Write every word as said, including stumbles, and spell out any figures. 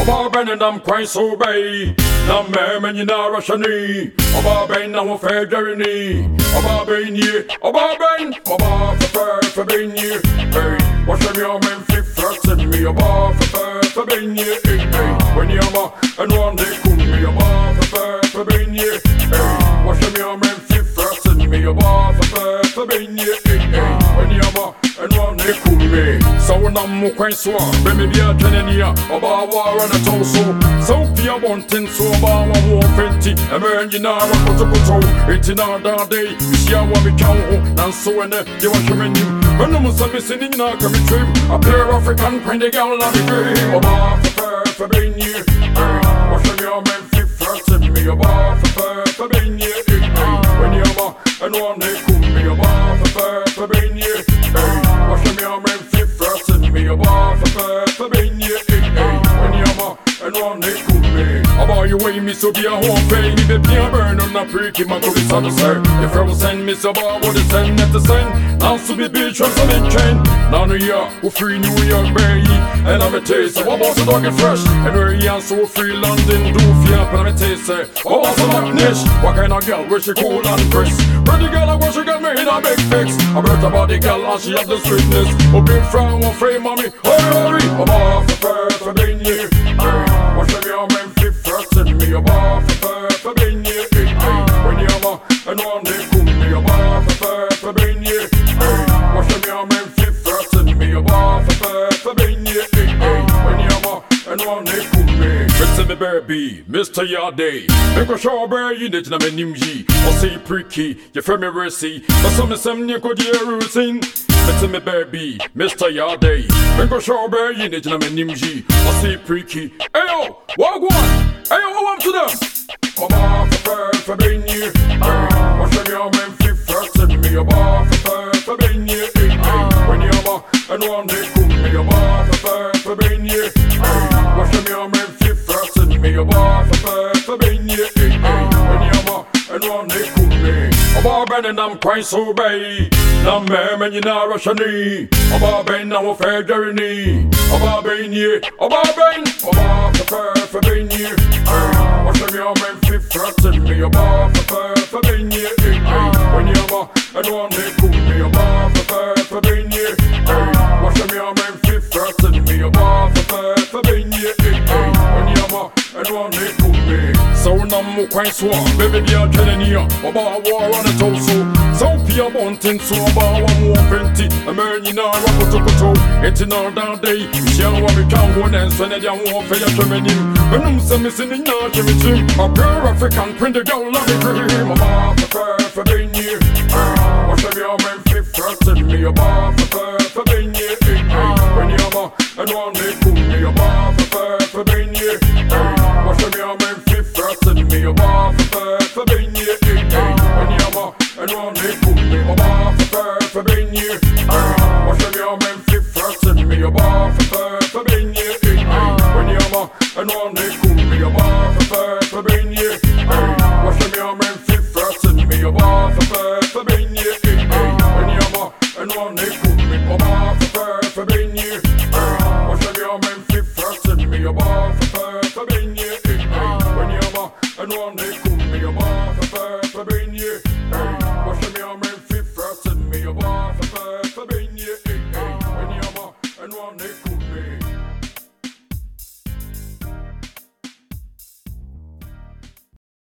Oba ben and I'm quite so bay. Nam man you know Russian. Oba ben now fair journey. Oba ben ye. Oba ben. Oba for for ben ye. Hey, what's your man fifth first in me? Oba for for ben ye. Hey, when you're and one day cool me. Oba for for ben ye. Hey, what's your man fifth first in me? Oba for for ben ye. Hey, when you're and one day cool me. So when I'm quite so, baby be a Canania. Oba war on a torso. So fear wanting so about one more fifty. A man you know what to put on. It's in our day. We see how we count. And so when you want to menu. When I'm missing in our coming trim. A pair of African print girl on the grave. Oba for for being you. What's your man fifth first in me? Oba for for being you. When you're more and one day cool me. Oba for for being you. What's your man fifth first in me? Oba for for being you. When you're more and one day cool me. About you way me so be a whole fame. Me be a burn on a freaky my good son sir. If I was send me so about what is send at the send. Now so be bitch from some in chain. Now New York, we free New York baby. And I'm a taste so about the dog and fresh. And we're young so free London do fear. But I'm a taste say, oh what's a black niche? What kind of girl where she cool and crisp? Pretty girl I want she got me in a big fix. I heard about the girl and she have the sweetness. Oh big frown one frame mommy. Hurry hurry. I'm off the first for being you. What's your man fifth first in me? I'm off the first for being you. When you're more and one day cool me. I'm off the first for being you. What's your man fifth first in me? I'm off the first for being you. When you're more and one day cool me. Mister me baby, Mister Yardé. Make a show bear you need to know me nimji. I say pricky, you from me mercy. But some some you could hear routine. Mister me baby, Mister Yardé. Make a show bear you need to know me nimji. I say pricky. Hey yo, walk one. Hey yo, what up to them? I'm off the first for being you. What's your man fifth first in me? I'm off the first for being you. When you're more and one day cool me. I'm off the first for being you. What's your man fifth first in me? I'm off the first for being you. When you're more and one day cool me. I'm all ben and I'm quite so bay. Nam man you know Russian. I'm all ben now fair journey. I'm all ben ye. I'm all ben. I'm off the first for being you. What's your man fifth first in me? I'm off the first for being you. When you're more and one day cool me. I'm off the first for being you. What's your man fifth first in me? I'm off the first for being you. When you're more and one day cool me. So I'm quite swan, baby be a Canania. About war on the torso. So Pia wanting so about one more fifty. A man you know what to put on. It's in our day. She and what we can go and send it down war for your training. When I'm some missing in our gym. A pure African print the girl love it dream. I'm off the first for being you. What's your man fifth first in me? I'm off the first for being you. When you're more and one day cool me. I'm off the first for being you. What's your man fifth first in me? I'm off the first for being you. When you're more and one day cool me. I'm off the first for being you. What's your man fifth first in me? I'm off the first for being you. When you're more and one day cool me. I'm off the first for being you. What's your man fifth first in me? I'm off the first for being you. When you're more and one day cool me. I'm off the first for being you. What's your man fifth first in me? I'm off the first for being you. When you're more and one day cool me. I'm off the first for being you. What's your man fifth first in me? I'm off the first.